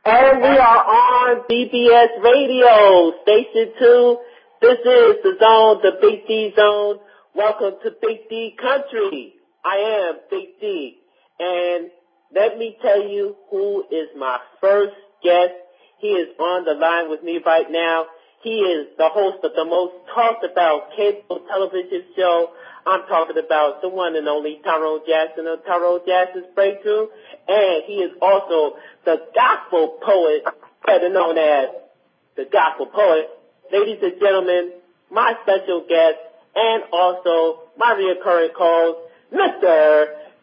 And we are on BBS Radio, Station 2. This is the zone, the Big D Zone. Welcome to Big D Country. I am Big D. And let me tell you who is my first guest. He is on the line with me right now. He is the host of the most talked about cable television show. I'm talking about the one and only Tyrone Jackson of Tyrone Jackson's Breakthrough. And he is also the gospel poet, better known as the gospel poet. Ladies and gentlemen, my special guest and also my reoccurring co-host, Mr.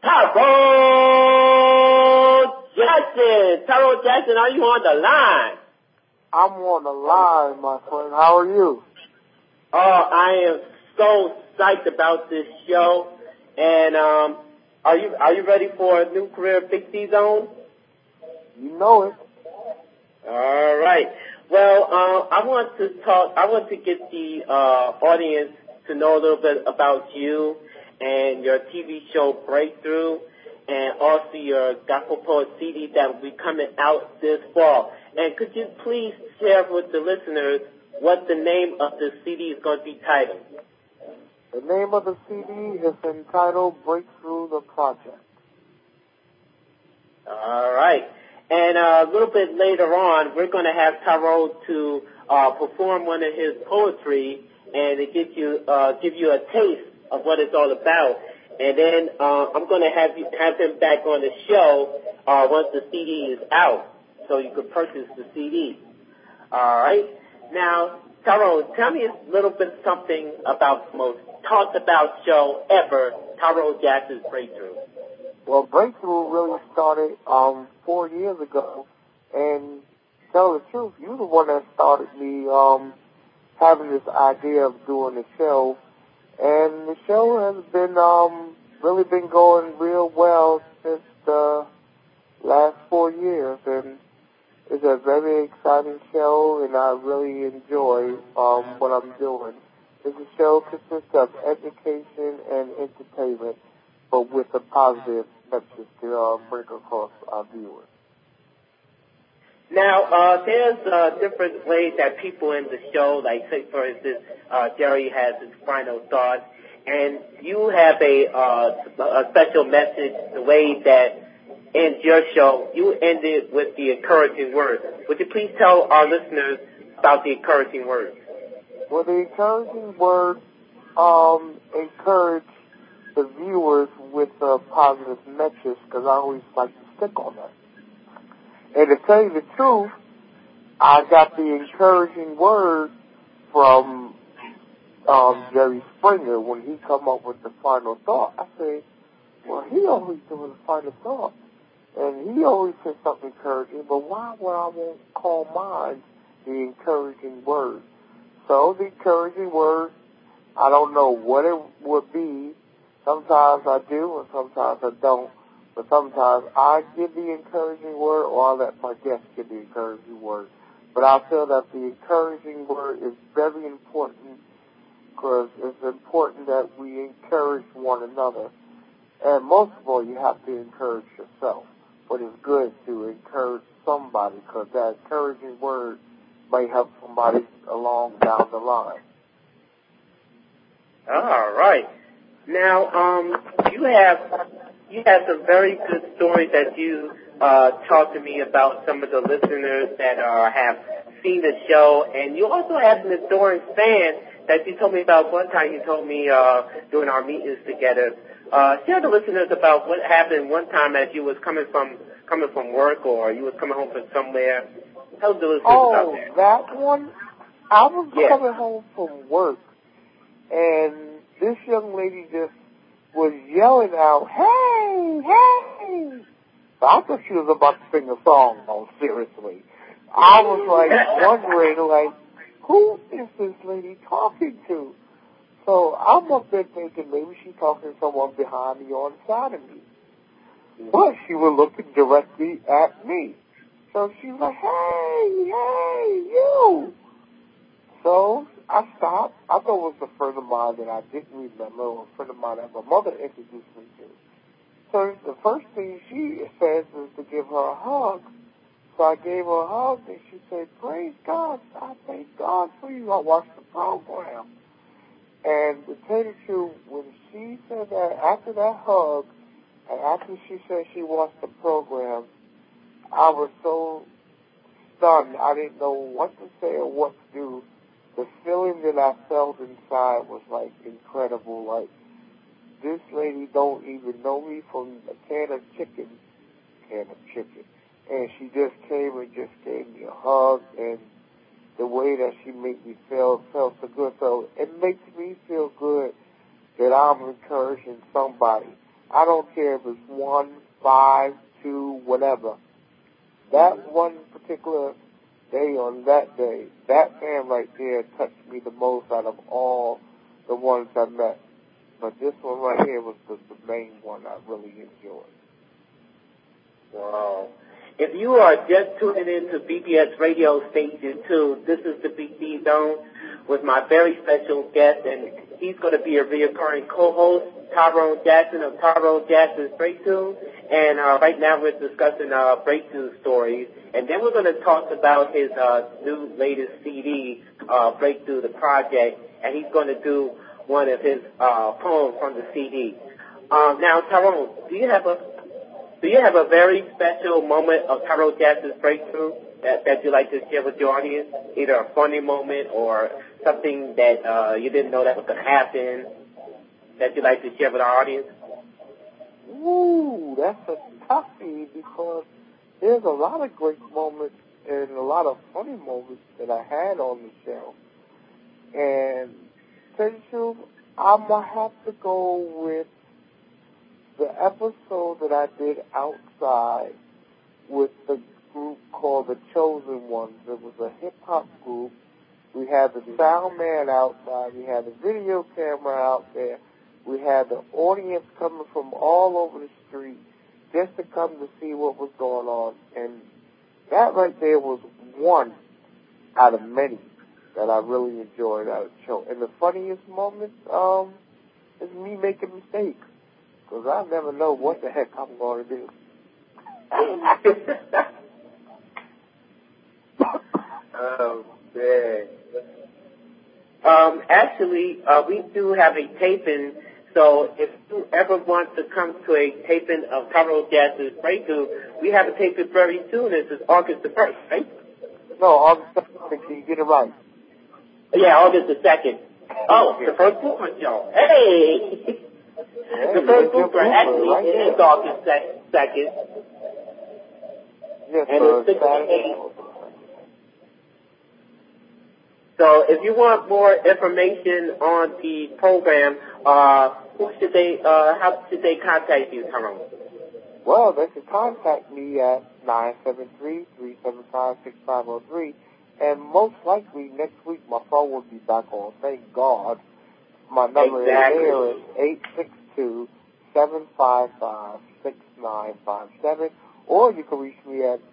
Tyrone Jackson. Tyrone Jackson, are you on the line? I'm on the line, my friend. How are you? Oh, I am so psyched about this show. And are you ready for a new career Big D Zone? You know it. All right. Well, I want to get the audience to know a little bit about you and your TV show Breakthrough, and also your Gospel Poet CD that will be coming out this fall. And could you please share with the listeners what the name of the CD is going to be titled? The name of the CD is entitled Breakthrough the Project. All right. And a little bit later on, we're going to have Tyrone to perform one of his poetry and to give you a taste of what it's all about. And then I'm going to have him back on the show once the CD is out, so you can purchase the CD. All right. Now, Tyrone, tell me a little bit something about the most talked about show ever, Tyrone Jackson's Breakthrough. Well, Breakthrough really started 4 years ago, and to tell the truth, you're the one that started me having this idea of doing the show, and the show has been really been going real well since the last 4 years, and it's a very exciting show, and I really enjoy what I'm doing. This show consists of education and entertainment, but with a positive message to bring across our viewers. Now, there's different ways that people in the show, like say for instance, Jerry has his final thoughts, and you have a special message, the way that ends your show, you end it with the encouraging words. Would you please tell our listeners about the encouraging words? Well, the encouraging words encourage the viewers with a positive message, because I always like to stick on that. And to tell you the truth, I got the encouraging word from Jerry Springer when he come up with the final thought. I said, well, he always doing the final thought, and he always says something encouraging, but why would I won't call mine the encouraging word? So the encouraging word, I don't know what it would be. Sometimes I do, and sometimes I don't. But sometimes I give the encouraging word, or I let my guests give the encouraging word. But I feel that the encouraging word is very important, because it's important that we encourage one another. And most of all, you have to encourage yourself. But it's good to encourage somebody, because that encouraging word may help somebody along down the line. All right. Now, you have some very good stories that you talked to me about, some of the listeners that have seen the show, and you also have an adoring fan that you told me about one time. You told me during our meetings together. Share the listeners about what happened one time as you was coming from work, or you was coming home from somewhere. Tell the listeners about that. Oh, that one? I was coming home from work, and this young lady just was yelling out, "Hey, hey!" So I thought she was about to sing a song, no, seriously. I was wondering, who is this lady talking to? So I'm up there thinking maybe she's talking to someone behind me or on the side of me. But she was looking directly at me. So she was like, "Hey, you!" So I stopped. I thought it was a friend of mine that I didn't remember, or a friend of mine that my mother introduced me to. So the first thing she says is to give her a hug. So I gave her a hug, and she said, "Praise God, I thank God for you. I watched the program." And to tell you the truth, when she said that, after that hug, and after she said she watched the program, I was so stunned. I didn't know what to say or what to do. The feeling that I felt inside was, like, incredible. Like, this lady don't even know me from a can of chicken. And she just came and just gave me a hug, and the way that she made me felt so good. So it makes me feel good that I'm encouraging somebody. I don't care if it's 1, 5, 2, whatever. That one particular day on that day, that man right there touched me the most out of all the ones I met. But this one right here was the main one I really enjoyed. Wow. If you are just tuning in to BBS Radio Station 2, this is the Big D Zone with my very special guest, and he's going to be a reoccurring co-host, Tyrone Jackson of Tyrone Jackson's Breakthrough. And right now we're discussing Breakthrough stories, and then we're going to talk about his new latest CD, Breakthrough the Project, and he's going to do one of his poems from the CD. Now, Tyrone, do you have a very special moment of Tyrone Jackson's Breakthrough that you'd like to share with your audience? Either a funny moment or something that you didn't know that was going to happen that you'd like to share with our audience? Ooh, that's a toughie because there's a lot of great moments and a lot of funny moments that I had on the show. And to tell you the truth, I'm going to have to go with the episode that I did outside with the group called The Chosen Ones. It was a hip-hop group. We had the sound man outside. We had the video camera out there. We had the audience coming from all over the street just to come to see what was going on. And that right there was one out of many that I really enjoyed out of the show. And the funniest moment is me making mistakes, because I never know what the heck I'm going to do. Oh, man. Actually, we do have a taping, so if you ever want to come to a taping of Tyrone Jackson's Breakthrough, we have a taping very soon. This is August the 1st, right? No, August the 2nd, you get it right. Yeah, August the 2nd. Oh, the first Boomer show. Hey! The first Boomer actually is August 2nd. Yes, and sir. it's 6 to 8. So if you want more information on the program, how should they contact you, Tyrone? Well, they can contact me at 973-375-6503, and most likely next week my phone will be back on. Thank God. My number here is 862-755-6957, or you can reach me at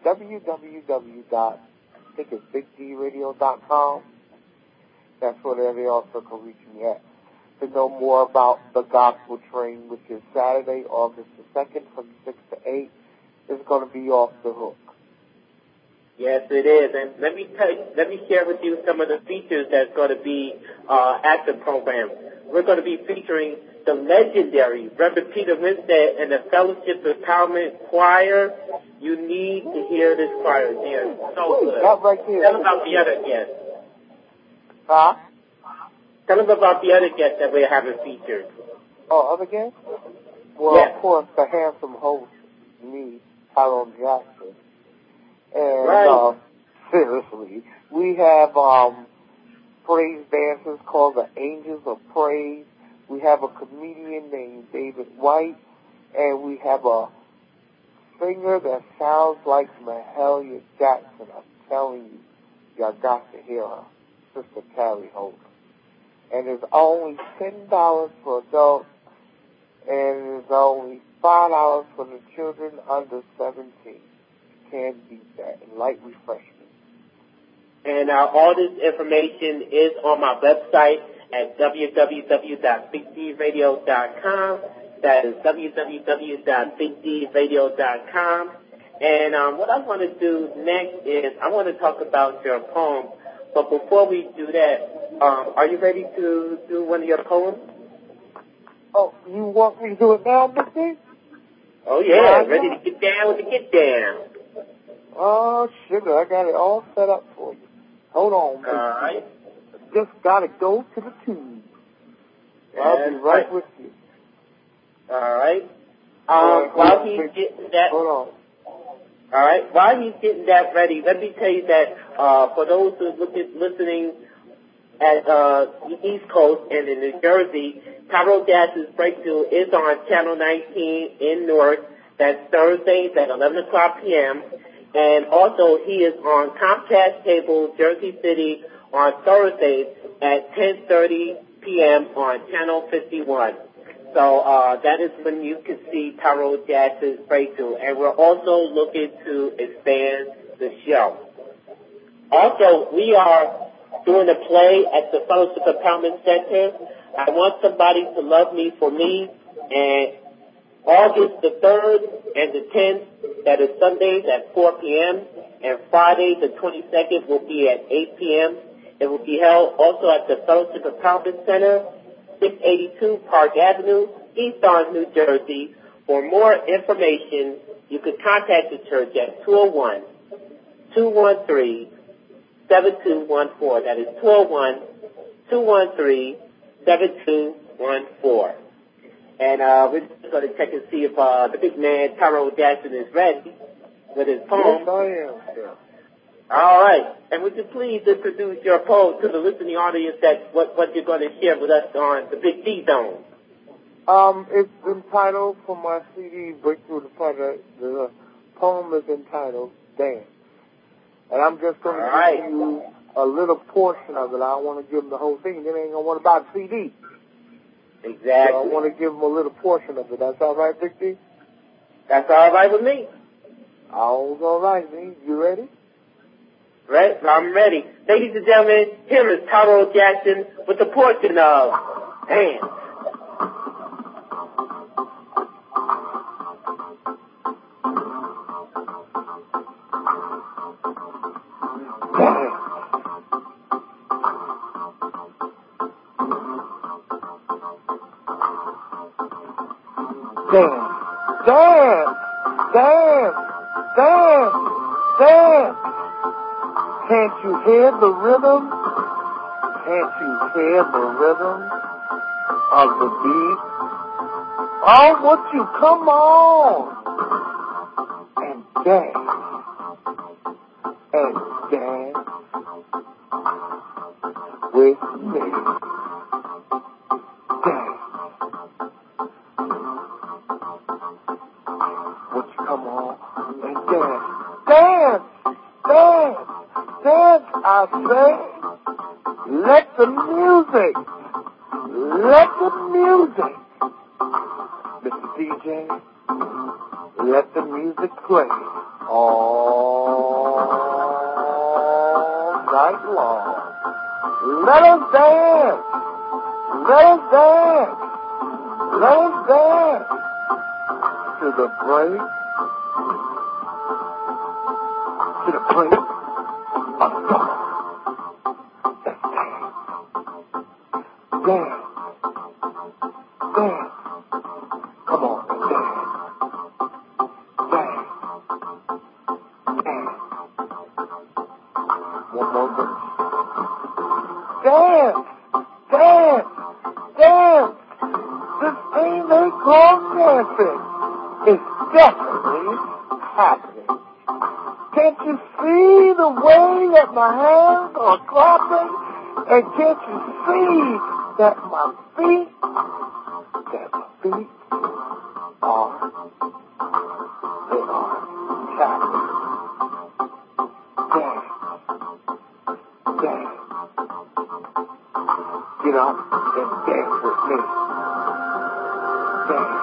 www.bigdradio.com. That's where they also can reach me at to know more about the Gospel Train, which is Saturday, August the 2nd from 6 to 8. It's going to be off the hook. Yes, it is. And let me share with you some of the features that's going to be at the program. We're going to be featuring the legendary Reverend Peter Winstead and the Fellowship Empowerment Choir. You need to hear this choir. They're so good. Right here. Tell them about the other guests. Huh? Tell them about the other guests that we're having featured. Oh, other guests? Well, yes. Of course, the handsome host, me, Tyrone Jackson. And, right. Seriously, we have praise dancers called the Angels of Praise. We have a comedian named David White. And we have a singer that sounds like Mahalia Jackson. I'm telling you, y'all got to hear her. Sister Carrie Holder. And it's only $10 for adults, and it's only $5 for the children under 17. You can't beat that. And light refreshment. And all this information is on my website at www.bigdradio.com. That is www.bigdradio.com. And what I want to do next is I want to talk about your poem. But before we do that, are you ready to do one of your poems? Oh, you want me to do it now, Big D? Oh, yeah, ready to get down with the get down. Oh, sugar, I got it all set up for you. Hold on, Big D. All right. Just got to go to the tube. I'll be right with you. All right. While he's getting that... Hold on. All right. While he's getting that ready, let me tell you that for those who are listening at the East Coast and in New Jersey, Tyrone Dash's Breakthrough is on Channel 19 in Newark. That's Thursdays at 11 o'clock p.m. And also he is on Comcast Cable, Jersey City, on Thursdays at 10:30 p.m. on Channel 51. So that is when you can see Tyrone Dash's Breakthrough. And we're also looking to expand the show. Also, we are doing a play at the Fellowship Empowerment Center. I Want Somebody to Love Me for Me. And August the 3rd and the 10th, that is Sundays at 4 p.m. And Friday the 22nd will be at 8 p.m. It will be held also at the Fellowship Empowerment Center, 682 Park Avenue, East Orange, New Jersey. For more information, you could contact the church at 201-213-7214. That is 201-213-7214. And we're just going to check and see if the big man, Tyrone Jackson, is ready with his poem. Yes, I am, sir. All right. And would you please introduce your poem to the listening audience that what you're going to share with us on the Big D Zone? It's entitled, from my CD, Breakthrough the Project, the poem is entitled Dance. And I'm just going to give you a little portion of it. I don't want to give them the whole thing. Then they ain't going to want to buy the CD. Exactly. So I want to give them a little portion of it. That's all right, Big D? That's all right with me. All's all right, me. You ready? Right? I'm ready. Ladies and gentlemen, here is Tyrone Jackson with the portion of Dance. Dance, dance, dance, dance, dance. Can't you hear the rhythm? Can't you hear the rhythm of the beat? Oh, won't you come on and dance with me. Dance. Won't you come on and dance? Dance, dance, dance, I say. Let the music, Mr. DJ, let the music play all night long. Let us dance, let us dance, let us dance to the break of dawn. Dance, dance, come on and dance, dance, dance. One more verse. Dance, dance, dance. This thing they call dancing is definitely happening. Can't you see the way that my hands are clapping? And can't you see that my feet are tapping? Dance, dance. Get up and dance with me. Dance,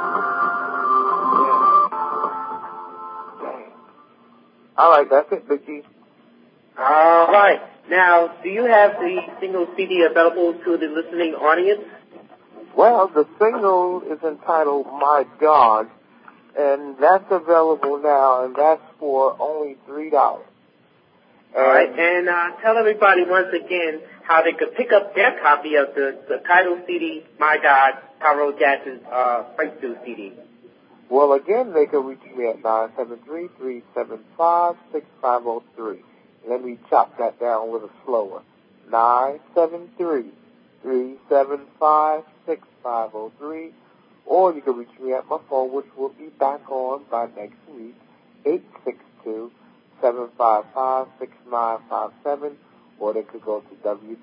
dance. All right, that's it, Big G. All right. Now, do you have the single CD available to the listening audience? Well, the single is entitled My God, And that's available now, and that's for only $3. All right, and tell everybody once again how they could pick up their copy of the title CD, My God, Tyrone Jackson's Breakthrough CD. Well, again, they can reach me at 973-375-6503. Let me chop that down a little slower. 973-375-6503. Or you can reach me at my phone, which will be back on by next week, 862-755-6957. Or they could go to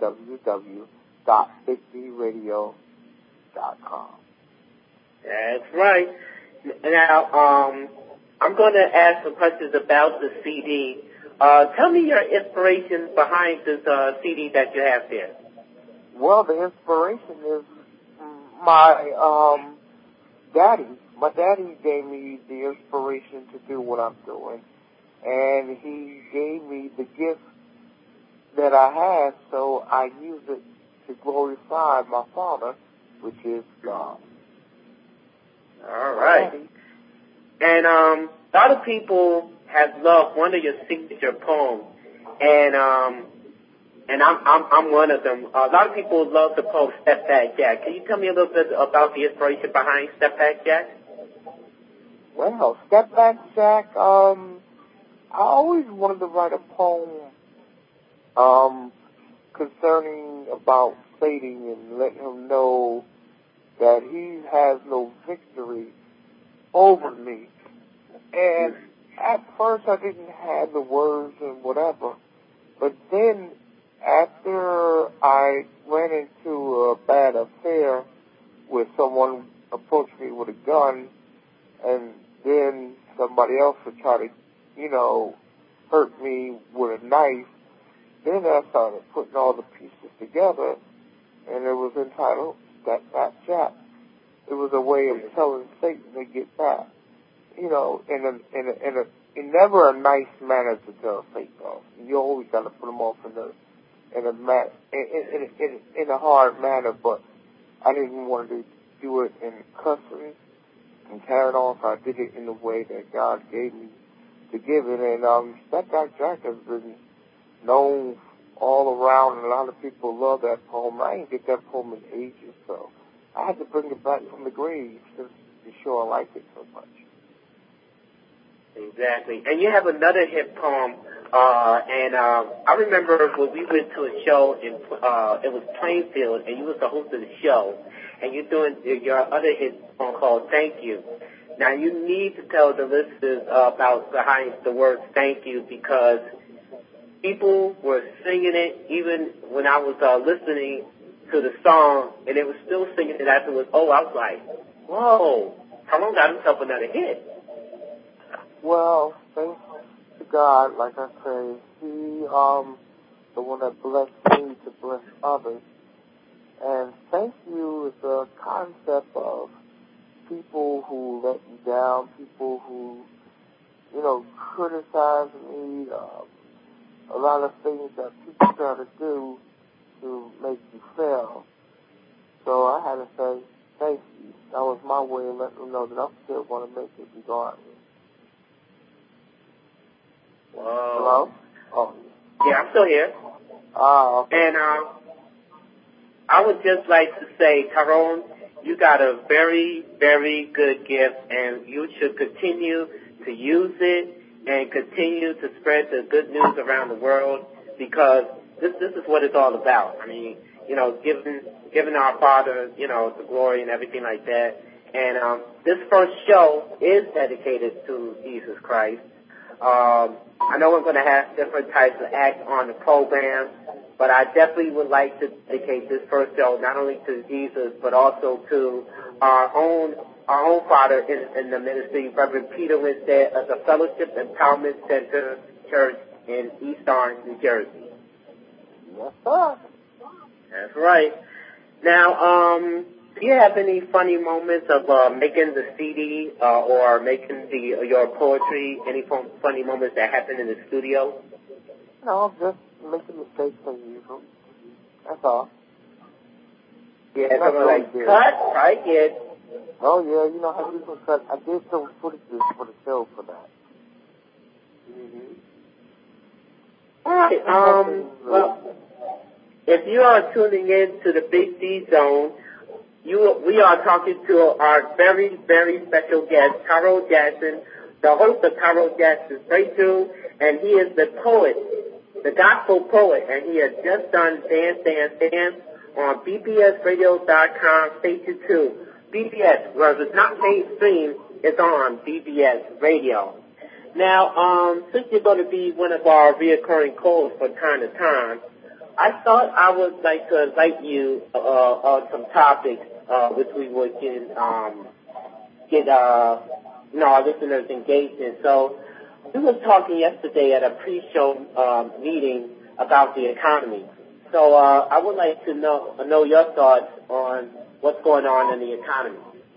www.bigdradio.com. That's right. Now, I'm going to ask some questions about the CD. Tell me your inspiration behind this CD that you have there. Well, the inspiration is my daddy. My daddy gave me the inspiration to do what I'm doing, and he gave me the gift that I had, so I use it to glorify my Father, which is God. All right. And a lot of people have loved one of your signature poems, and I'm one of them. A lot of people love the poem Step Back Jack. Can you tell me a little bit about the inspiration behind Step Back Jack? Well, Step Back Jack, I always wanted to write a poem concerning about Satan and letting him know that he has no victory over me. And at first I didn't have the words and whatever, but then after I ran into a bad affair where someone approached me with a gun, and then somebody else would try to, hurt me with a knife, then I started putting all the pieces together, and it was entitled Step Back Jack. It was a way of telling Satan to get back, in never a nice manner to tell Satan off. You always got to put him off in a hard manner, but I didn't want to do it in cussing and carrying on, so I did it in the way that God gave me to give it. And Step Back Jack has been known all around, and a lot of people love that poem. I didn't get that poem in ages, so I had to bring it back from the grave just to show I like it so much. Exactly. And you have another hit poem, and I remember when we went to a show in, it was Plainfield, and you was the host of the show, and you're doing your other hit poem called Thank You. Now, you need to tell the listeners about behind the words Thank You, because people were singing it even when I was listening to the song, and they were still singing it afterwards. Oh, I was like, whoa, Tyrone got himself another hit. Well, thanks to God, like I say, He, the one that blessed me to bless others. And thank you is a concept of people who let me down, people who, criticize me, a lot of things that people try to do to make you fail. So I had to say thank you. That was my way of letting them know that I'm still going to make it regardless. Whoa. Hello? Oh. Yeah, I'm still here. Okay. And I would just like to say, Tyrone, you got a very, very good gift, and you should continue to use it and continue to spread the good news around the world, because this is what it's all about. I mean, giving our Father, the glory and everything like that. And this first show is dedicated to Jesus Christ. I know we're going to have different types of acts on the program, but I definitely would like to dedicate this first show not only to Jesus, but also to our own father in the ministry, Reverend Peter Winstead of the Fellowship Empowerment Center Church in East Orange, New Jersey. Yes, sir. That's right. Now, do you have any funny moments of making the CD or making your poetry? Any funny moments that happened in the studio? No, just making mistakes as usual. That's all. Yeah, something like cut, right? Yeah. Oh, yeah, you know how you can cut. I did some footage for the show for that. Mm-hmm. All right. Well, if you are tuning in to the Big D Zone, we are talking to our very, very special guest, Tyrone Jackson, the host of Tyrone Jackson's Breakthrough, and he is the poet, the gospel poet, and he has just done Dance, Dance, Dance on bbsradio.com, Station 2. BBS, where it's not mainstream, it's on BBS Radio. Now, since you're going to be one of our reoccurring calls from time to time, I thought I would like to invite you on some topics which we would get our listeners engaged in. So we were talking yesterday at a pre-show meeting about the economy. So I would like to know your thoughts on what's going on in the economy.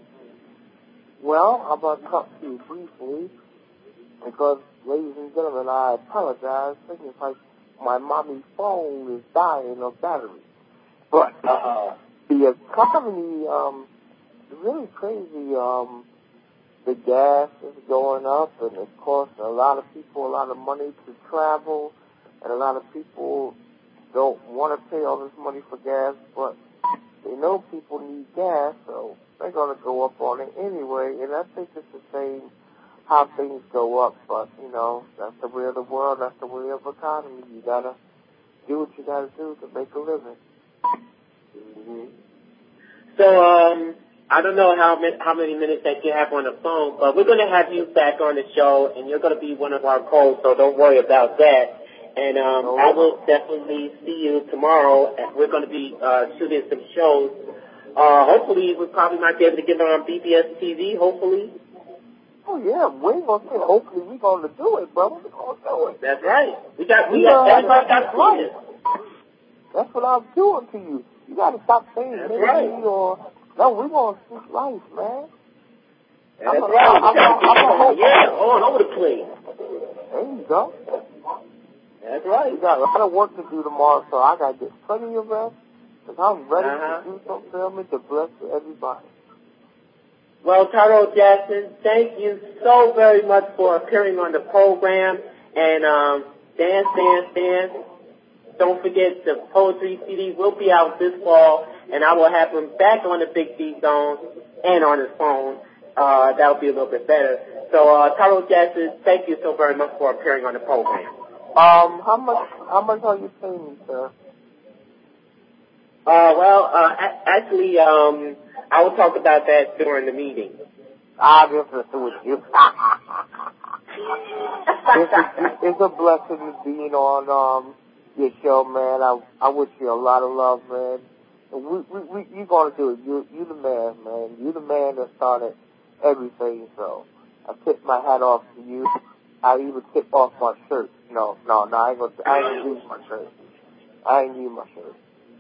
Well, I'm going to talk to you briefly because, ladies and gentlemen, I apologize. It's like my mommy's phone is dying of battery. But the economy is really crazy. The gas is going up, and it costs a lot of people a lot of money to travel, and a lot of people don't want to pay all this money for gas, but they know people need gas, so they're going to go up on it anyway, and I think it's the same how things go up, but, you know, that's the way of the world, that's the way of economy. You got to do what you got to do to make a living. Mm-hmm. So, I don't know how many minutes that you have on the phone, but we're going to have you back on the show, and you're going to be one of our calls, so don't worry about that. And I will definitely see you tomorrow. We're going to be shooting some shows. Hopefully, we probably might be able to get on BBS TV, hopefully. Oh, yeah, we ain't going to say hopefully we're going to do it, brother. We're going to do it. That's right. Everybody got plans. That's what I'm doing to you. You got to stop saying that's maybe right. or... No, we're going to speak life, man. That's right. Yeah, all over the place. There you go. That's right. We got a lot of work to do tomorrow, so I got to get plenty of rest, because I'm ready to do some filming to bless everybody. Well, Tyrone Jackson, thank you so very much for appearing on the program. And Dance, Dance, Dance. Don't forget the poetry CD will be out this fall, and I will have him back on the Big D Zone and on his phone. That'll be a little bit better. So, Tyrone Jackson, thank you so very much for appearing on the program. How much are you paying me, sir? Actually, I will talk about that during the meeting. I'll just listen with you. It's a blessing to be on your show, man. I wish you a lot of love, man. You're gonna do it. You the man, man. You the man that started everything. So I tip my hat off to you. I even tip off my shirt. No, I ain't gonna use my shirt. I ain't use my shirt.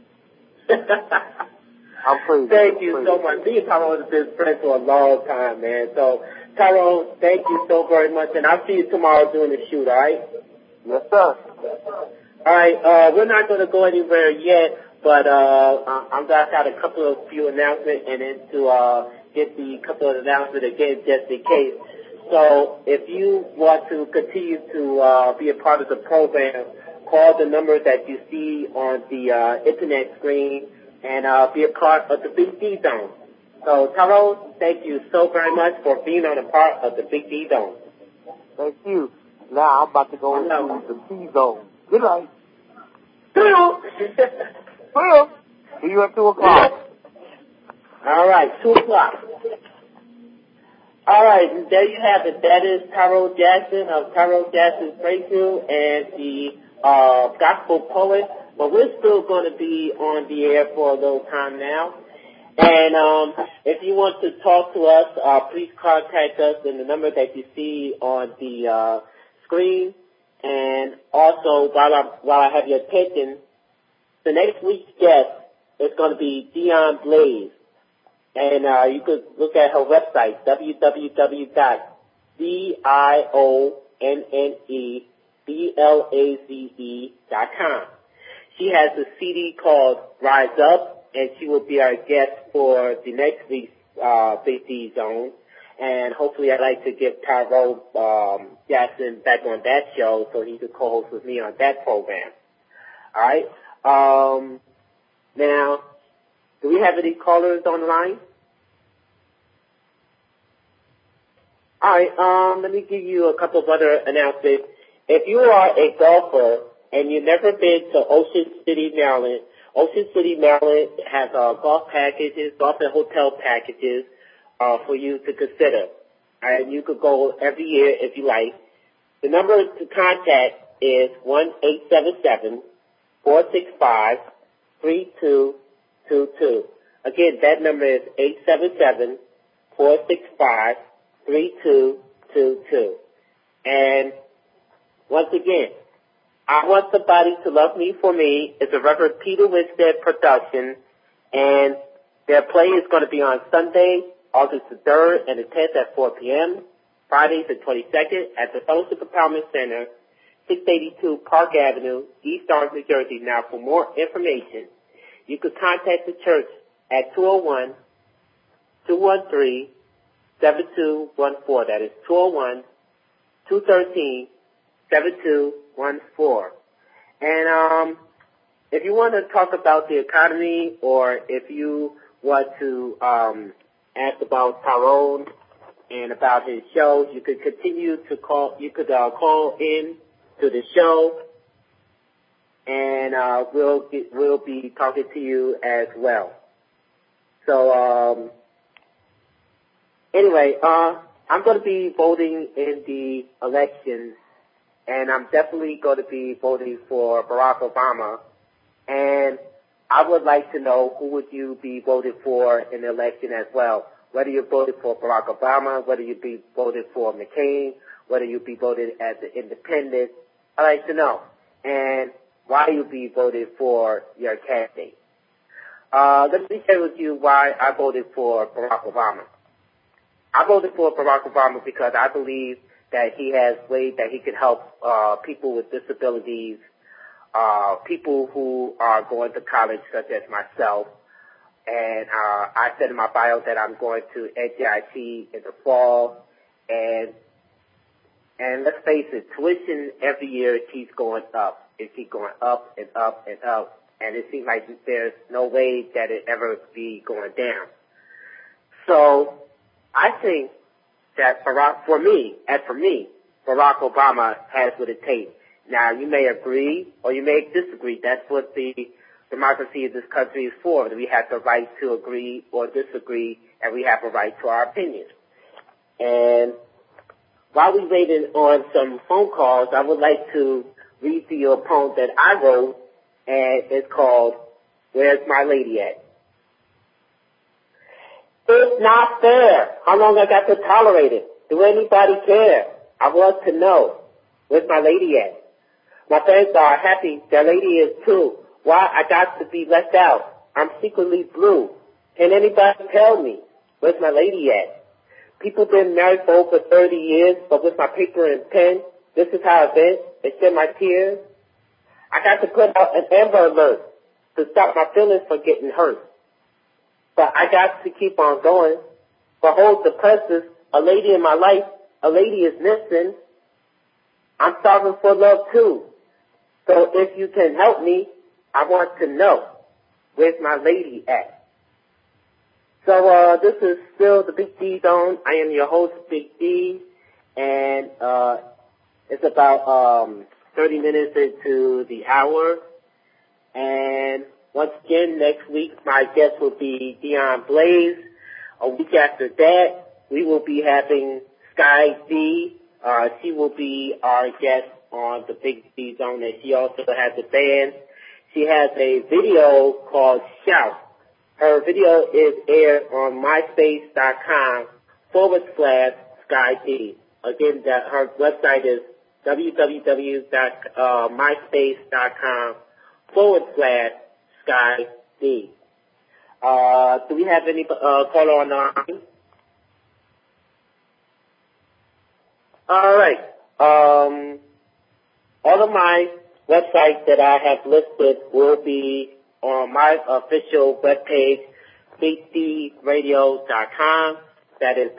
I'm crazy. Thank you so much. Me and Tyrone have been friends for a long time, man. So, Tyrone, thank you so very much, and I'll see you tomorrow doing the shoot, all right? Yes, sir. All right, we're not going to go anywhere yet, but I'm going to have a few announcements, and then to get the couple of announcements again, just in case. So, if you want to continue to be a part of the program, call the number that you see on the internet screen, and be a part of the Big D Zone. So, Tyrone, thank you so very much for being on a part of the Big D Zone. Thank you. Now I'm about to go into the T Zone. Good night. Well, see you at 2 o'clock. All right, 2 o'clock. All right, there you have it. That is Tyrone Jackson of Tyrone Jackson's Breakthrough and the gospel poet. But we're still going to be on the air for a little time now. And if you want to talk to us, please contact us in the number that you see on the screen. And also, while I have your attention, the next week's guest is going to be Dion Blaze. And you could look at her website, www.dionneBlaze.com. She has a CD called Rise Up, and she will be our guest for the next week's Big D Zone. And hopefully I'd like to get Tyrone Jackson back on that show so he could co-host with me on that program. All right. Now, do we have any callers on the line? All right. Let me give you a couple of other announcements. If you are a golfer and you've never been to Ocean City, Maryland has golf packages, golf and hotel packages for you to consider. And you could go every year if you like. The number to contact is 1-877-465-3222. Again, that number is 877-465-3222. And once again, I Want Somebody to Love Me for Me is a Reverend Peter Winstead production, and their play is going to be on Sunday, August the 3rd and the 10th at 4 p.m., Friday the 22nd at the Fellowship Empowerment Center, 682 Park Avenue, East Orange, New Jersey. Now, for more information, you could contact the church at 201-213-7214. That is 201-213-7214. And if you want to talk about the economy, or if you want to ask about Tyrone and about his show, you could continue to call. You could call in to the show, and we'll be talking to you as well. So anyway, I'm going to be voting in the elections, and I'm definitely going to be voting for Barack Obama. And I would like to know, who would you be voting for in the election as well? Whether you voted for Barack Obama, whether you be voted for McCain, whether you be voted as an independent. I'd like to know. And why you be voted for your candidate. Let me share with you why I voted for Barack Obama. I voted for Barack Obama because I believe that he has ways that he can help people with disabilities, people who are going to college, such as myself. And I said in my bio that I'm going to NJIT in the fall. And let's face it, tuition every year keeps going up. It keeps going up and up and up. And it seems like there's no way that it ever be going down. So I think that Barack Obama has what it takes. Now, you may agree or you may disagree. That's what the democracy of this country is for. We have the right to agree or disagree, and we have a right to our opinion. And while we're waiting on some phone calls, I would like to read to you a poem that I wrote, and it's called, Where's My Lady At? It's not fair. How long I got to tolerate it? Do anybody care? I want to know. Where's my lady at? My friends are happy. Their lady is too. Why I got to be left out? I'm secretly blue. Can anybody tell me? Where's my lady at? People been married for over 30 years, but with my paper and pen, this is how I vent and shed my tears. I got to put out an Amber Alert to stop my feelings from getting hurt. But I got to keep on going. Behold the presence, a lady in my life, a lady is missing. I'm starving for love too. So if you can help me, I want to know, where's my lady at? So this is still the Big D Zone. I am your host, Big D, and it's about 30 minutes into the hour. And once again, next week, my guest will be Dion Blaze. A week after that, we will be having Sky D. She will be our guest on the Big D Zone, and she also has a band. She has a video called Shout. Her video is aired on myspace.com/Sky D. Again, her website is www.myspace.com/Sky D. Do we have any caller on the line? All right. All of my websites that I have listed will be on my official webpage, www.bigdradio.com. That is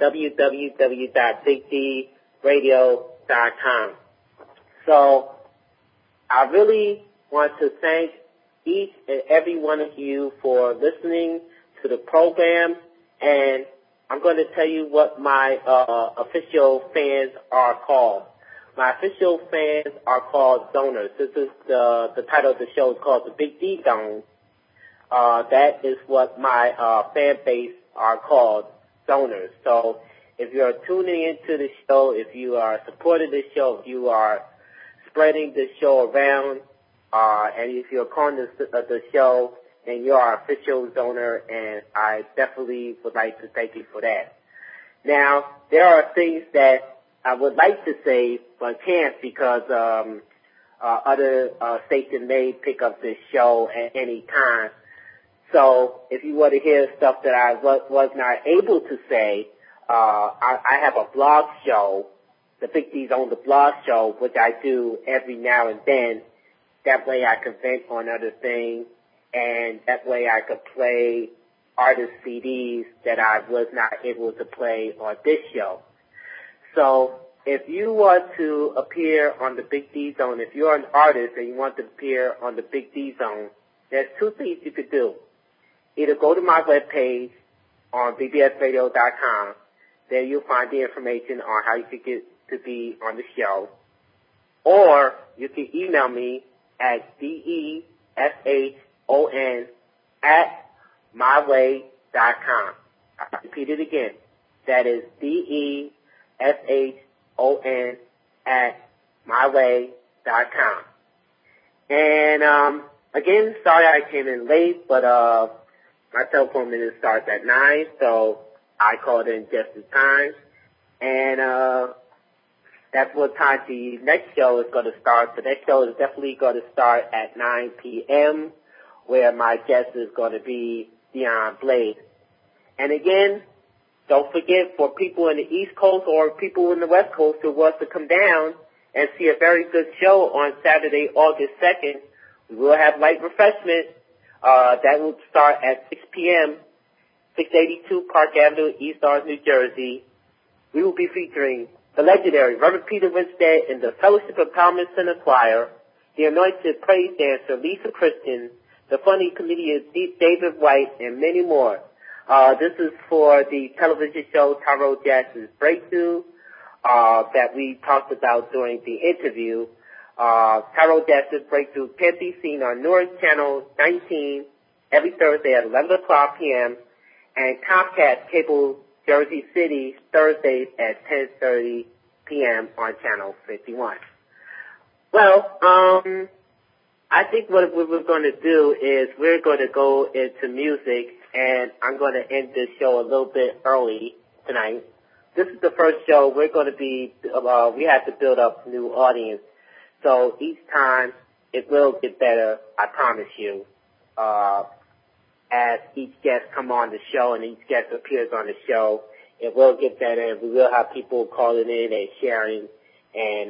www.bigdradio.com. So I really want to thank each and every one of you for listening to the program, and I'm going to tell you what my official fans are called. My official fans are called zoners. This is the title of the show is called The Big D Zone. That is what my fan base are called, zoners. So if you're tuning into the show, if you are supporting the show, if you are spreading the show around, and if you're calling the show, then you are official zoner, and I definitely would like to thank you for that. Now, there are things that I would like to say, but can't because other stations may pick up this show at any time. So if you want to hear stuff that I was not able to say, I have a blog show, the Big D's on the blog show, which I do every now and then. That way I can vent on other things, and that way I could play artist CDs that I was not able to play on this show. So if you want to appear on the Big D Zone, if you're an artist and you want to appear on the Big D Zone, there's two things you could do. Either go to my webpage on bbsradio.com. There you'll find the information on how you could get to be on the show. Or you can email me at deshon@myway.com. I'll repeat it again. That is deshon@myway.com. And again, sorry I came in late, but my telephone minute starts at 9, so I called in just in time. And that's what time the next show is going to start. The next show is definitely going to start at 9 p.m., where my guest is going to be Dion Blaze. And again, don't forget, for people in the East Coast or people in the West Coast who want to come down and see a very good show on Saturday, August 2nd, we will have light refreshment. That will start at 6 p.m., 682 Park Avenue, East Orange, New Jersey. We will be featuring the legendary Reverend Peter Winstead and the Fellowship Empowerment Center Choir, the anointed praise dancer Lisa Christian, the funny comedian David White, and many more. This is for the television show Tyrone Jackson's Breakthrough that we talked about during the interview. Tyrone Jackson's Breakthrough can be seen on North Channel 19 every Thursday at 11 o'clock p.m. and Comcast Cable Jersey City Thursdays at 10:30 p.m. on Channel 51. Well, I think what we're going to do is we're going to go into music, and I'm going to end this show a little bit early tonight. This is the first show. We're going to be, we have to build up new audience. So each time it will get better, I promise you, as each guest come on the show and each guest appears on the show. It will get better, and we will have people calling in and sharing, and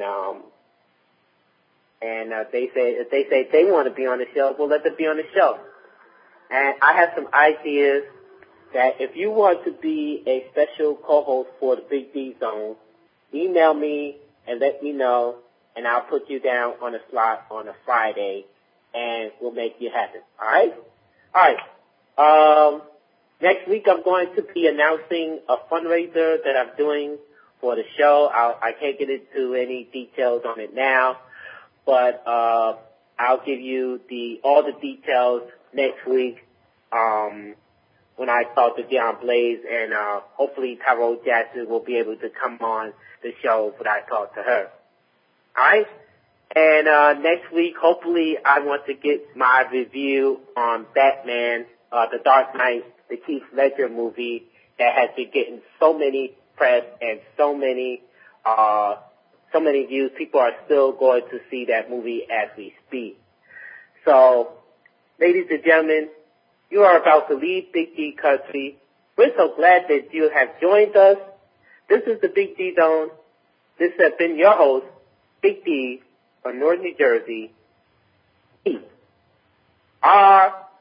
if they say they want to be on the show, we'll let them be on the show. And I have some ideas that if you want to be a special co-host for the Big D Zone, email me and let me know, and I'll put you down on a slot on a Friday, and we'll make you happen. All right? All right. Next week I'm going to be announcing a fundraiser that I'm doing for the show. I can't get into any details on it now, but I'll give you all the details next week when I talk to Dion Blaze, and hopefully Tyrone Jackson will be able to come on the show when I talk to her. All right? And next week, hopefully, I want to get my review on Batman, The Dark Knight, the Heath Ledger movie that has been getting so many press and so many views. People are still going to see that movie as we speak. So, ladies and gentlemen, you are about to leave Big D Country. We're so glad that you have joined us. This is the Big D Zone. This has been your host, Big D, from North New Jersey. We are